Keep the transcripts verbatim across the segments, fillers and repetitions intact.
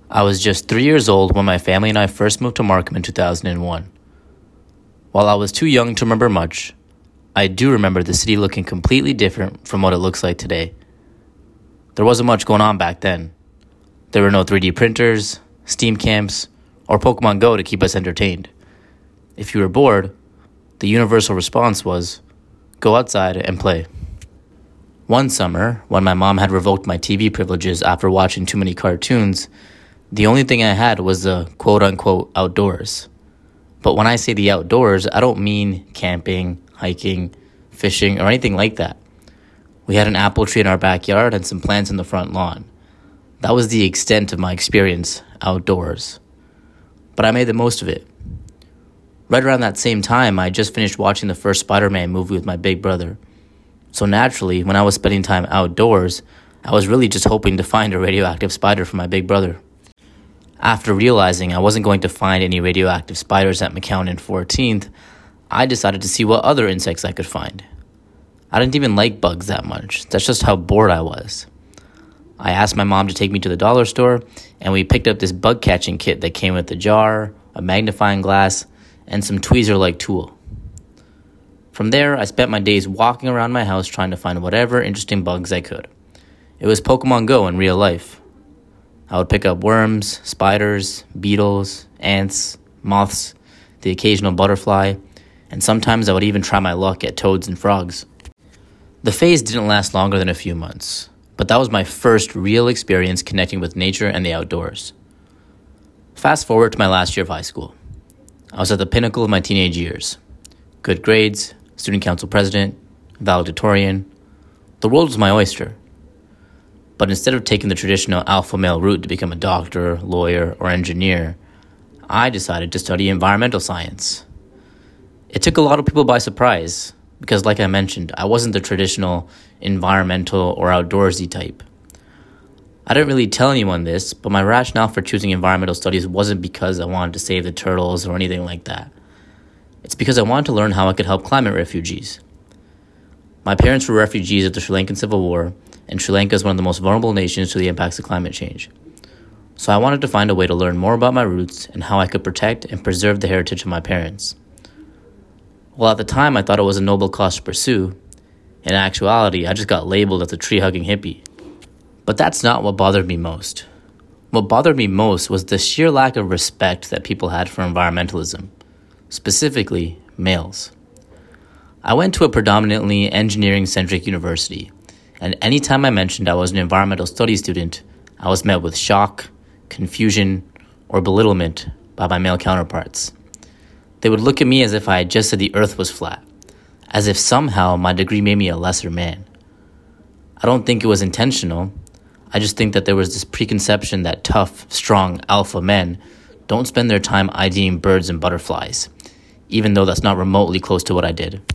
I was just three years old when my family and I first moved to Markham in two thousand one. While I was too young to remember much, I do remember the city looking completely different from what it looks like today. There wasn't much going on back then. There were no three D printers, Steam camps, or Pokemon Go to keep us entertained. If you were bored, the universal response was, go outside and play. One summer, when my mom had revoked my T V privileges after watching too many cartoons, the only thing I had was the quote-unquote outdoors. But when I say the outdoors, I don't mean camping, hiking, fishing, or anything like that. We had an apple tree in our backyard and some plants in the front lawn. That was the extent of my experience outdoors. But I made the most of it. Right around that same time, I had just finished watching the first Spider-Man movie with my big brother. So naturally, when I was spending time outdoors, I was really just hoping to find a radioactive spider for my big brother. After realizing I wasn't going to find any radioactive spiders at McCowan and fourteenth, I decided to see what other insects I could find. I didn't even like bugs that much. That's just how bored I was. I asked my mom to take me to the dollar store, and we picked up this bug catching kit that came with a jar, a magnifying glass, and some tweezer-like tool. From there, I spent my days walking around my house trying to find whatever interesting bugs I could. It was Pokemon Go in real life. I would pick up worms, spiders, beetles, ants, moths, the occasional butterfly, and sometimes I would even try my luck at toads and frogs. The phase didn't last longer than a few months, but that was my first real experience connecting with nature and the outdoors. Fast forward to my last year of high school. I was at the pinnacle of my teenage years. Good grades, student council president, valedictorian. The world was my oyster. But instead of taking the traditional alpha male route to become a doctor, lawyer, or engineer, I decided to study environmental science. It took a lot of people by surprise, because like I mentioned, I wasn't the traditional environmental or outdoorsy type. I didn't really tell anyone this, but my rationale for choosing environmental studies wasn't because I wanted to save the turtles or anything like that. It's because I wanted to learn how I could help climate refugees. My parents were refugees of the Sri Lankan Civil War, and Sri Lanka is one of the most vulnerable nations to the impacts of climate change. So I wanted to find a way to learn more about my roots and how I could protect and preserve the heritage of my parents. Well, at the time, I thought it was a noble cause to pursue. In actuality, I just got labeled as a tree-hugging hippie. But that's not what bothered me most. What bothered me most was the sheer lack of respect that people had for environmentalism, specifically males. I went to a predominantly engineering-centric university, and anytime I mentioned I was an environmental studies student, I was met with shock, confusion, or belittlement by my male counterparts. They would look at me as if I had just said the earth was flat, as if somehow my degree made me a lesser man. I don't think it was intentional. I just think that there was this preconception that tough, strong, alpha men don't spend their time IDing birds and butterflies, even though that's not remotely close to what I did.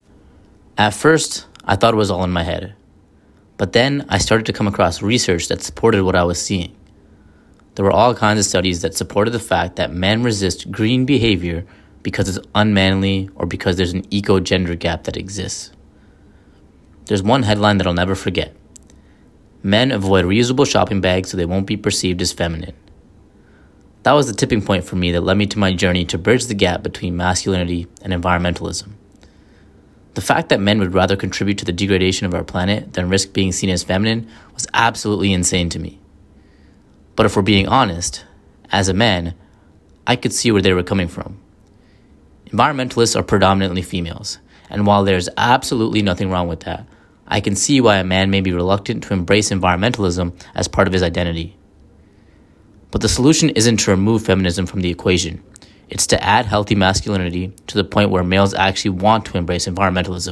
At first, I thought it was all in my head. But then I started to come across research that supported what I was seeing. There were all kinds of studies that supported the fact that men resist green behavior because it's unmanly or because there's an eco-gender gap that exists. There's one headline that I'll never forget. Men avoid reusable shopping bags so they won't be perceived as feminine. That was the tipping point for me that led me to my journey to bridge the gap between masculinity and environmentalism. The fact that men would rather contribute to the degradation of our planet than risk being seen as feminine was absolutely insane to me. But if we're being honest, as a man, I could see where they were coming from. Environmentalists are predominantly females, and while there's absolutely nothing wrong with that, I can see why a man may be reluctant to embrace environmentalism as part of his identity. But the solution isn't to remove feminism from the equation. It's to add healthy masculinity to the point where males actually want to embrace environmentalism.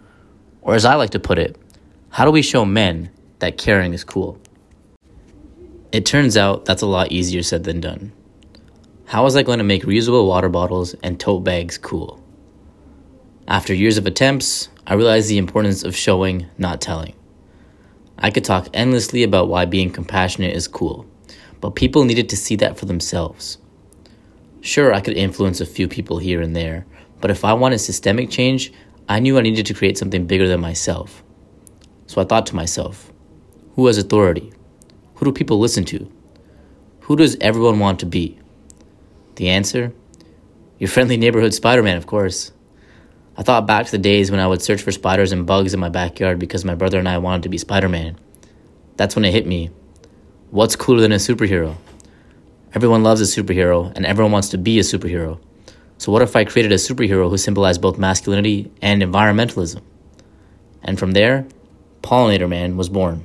Or as I like to put it, how do we show men that caring is cool? It turns out that's a lot easier said than done. How was I going to make reusable water bottles and tote bags cool? After years of attempts, I realized the importance of showing, not telling. I could talk endlessly about why being compassionate is cool, but people needed to see that for themselves. Sure, I could influence a few people here and there, but if I wanted systemic change, I knew I needed to create something bigger than myself. So I thought to myself, who has authority? Who do people listen to? Who does everyone want to be? The answer? Your friendly neighborhood Spider-Man, of course. I thought back to the days when I would search for spiders and bugs in my backyard because my brother and I wanted to be Spider-Man. That's when it hit me. What's cooler than a superhero? Everyone loves a superhero, and everyone wants to be a superhero. So what if I created a superhero who symbolized both masculinity and environmentalism? And from there, Pollinator Man was born.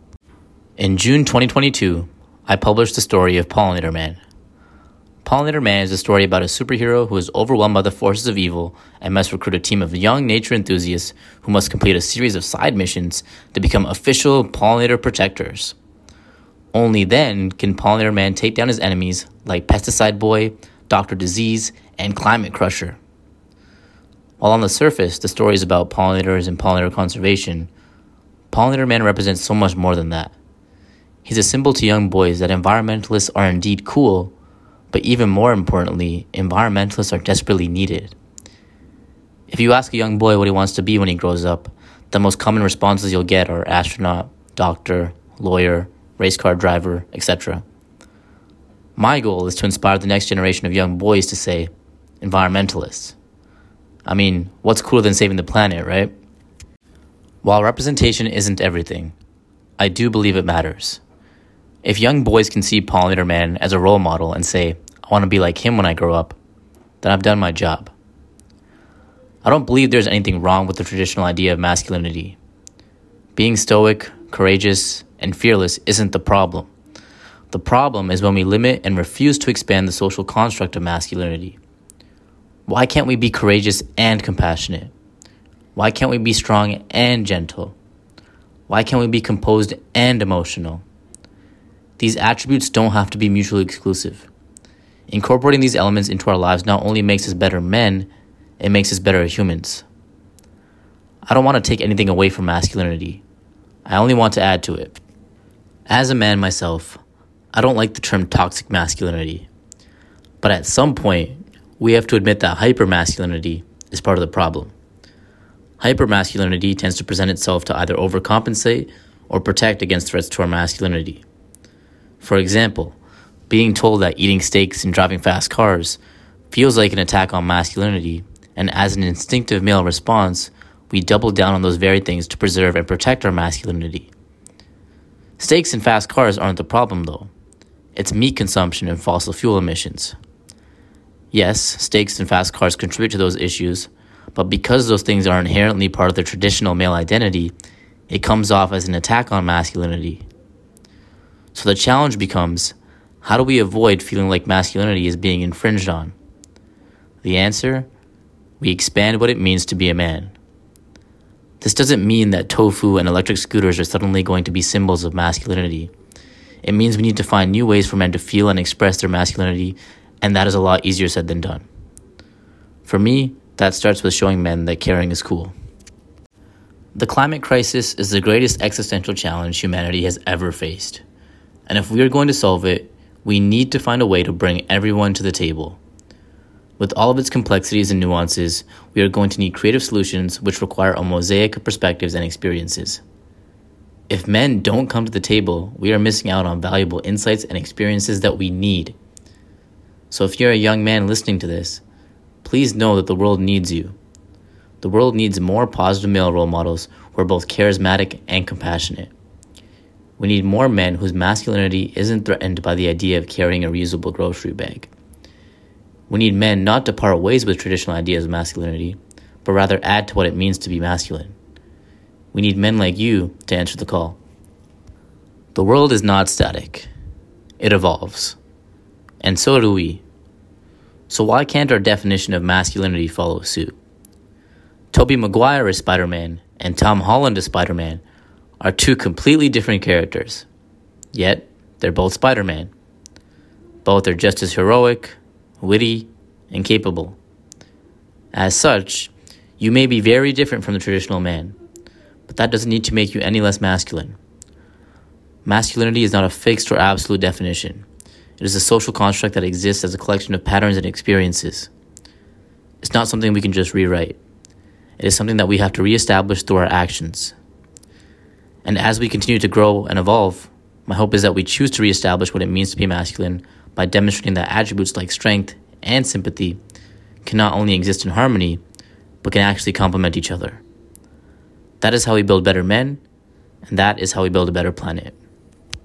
In June twenty twenty-two, I published the story of Pollinator Man. Pollinator Man is a story about a superhero who is overwhelmed by the forces of evil and must recruit a team of young nature enthusiasts who must complete a series of side missions to become official pollinator protectors. Only then can Pollinator Man take down his enemies like Pesticide Boy, Doctor Disease, and Climate Crusher. While on the surface, the story is about pollinators and pollinator conservation, Pollinator Man represents so much more than that. He's a symbol to young boys that environmentalists are indeed cool, but even more importantly, environmentalists are desperately needed. If you ask a young boy what he wants to be when he grows up, the most common responses you'll get are astronaut, doctor, lawyer, race car driver, et cetera. My goal is to inspire the next generation of young boys to say, environmentalists. I mean, what's cooler than saving the planet, right? While representation isn't everything, I do believe it matters. If young boys can see Pollinator Man as a role model and say, I want to be like him when I grow up, then I've done my job. I don't believe there's anything wrong with the traditional idea of masculinity. Being stoic, courageous, and fearless isn't the problem. The problem is when we limit and refuse to expand the social construct of masculinity. Why can't we be courageous and compassionate? Why can't we be strong and gentle? Why can't we be composed and emotional? These attributes don't have to be mutually exclusive. Incorporating these elements into our lives not only makes us better men, it makes us better humans. I don't want to take anything away from masculinity. I only want to add to it. As a man myself, I don't like the term toxic masculinity. But at some point, we have to admit that hypermasculinity is part of the problem. Hypermasculinity tends to present itself to either overcompensate or protect against threats to our masculinity. For example, being told that eating steaks and driving fast cars feels like an attack on masculinity, and as an instinctive male response, we double down on those very things to preserve and protect our masculinity. Steaks and fast cars aren't the problem, though. It's meat consumption and fossil fuel emissions. Yes, steaks and fast cars contribute to those issues, but because those things are inherently part of the traditional male identity, it comes off as an attack on masculinity. So the challenge becomes, how do we avoid feeling like masculinity is being infringed on? The answer? We expand what it means to be a man. This doesn't mean that tofu and electric scooters are suddenly going to be symbols of masculinity. It means we need to find new ways for men to feel and express their masculinity, and that is a lot easier said than done. For me, that starts with showing men that caring is cool. The climate crisis is the greatest existential challenge humanity has ever faced. And if we are going to solve it, we need to find a way to bring everyone to the table. With all of its complexities and nuances, we are going to need creative solutions which require a mosaic of perspectives and experiences. If men don't come to the table, we are missing out on valuable insights and experiences that we need. So if you're a young man listening to this, please know that the world needs you. The world needs more positive male role models who are both charismatic and compassionate. We need more men whose masculinity isn't threatened by the idea of carrying a reusable grocery bag. We need men not to part ways with traditional ideas of masculinity, but rather add to what it means to be masculine. We need men like you to answer the call. The world is not static. It evolves. And so do we. So why can't our definition of masculinity follow suit? Tobey Maguire as Spider-Man and Tom Holland as Spider-Man are two completely different characters. Yet, they're both Spider-Man. Both are just as heroic, witty, and capable. As such, you may be very different from the traditional man, but that doesn't need to make you any less masculine. Masculinity is not a fixed or absolute definition. It is a social construct that exists as a collection of patterns and experiences. It's not something we can just rewrite. It is something that we have to reestablish through our actions. And as we continue to grow and evolve, My hope is that we choose to reestablish what it means to be masculine by demonstrating that attributes like strength and sympathy can not only exist in harmony, but can actually complement each other. That is how we build better men, and that is how we build a better planet.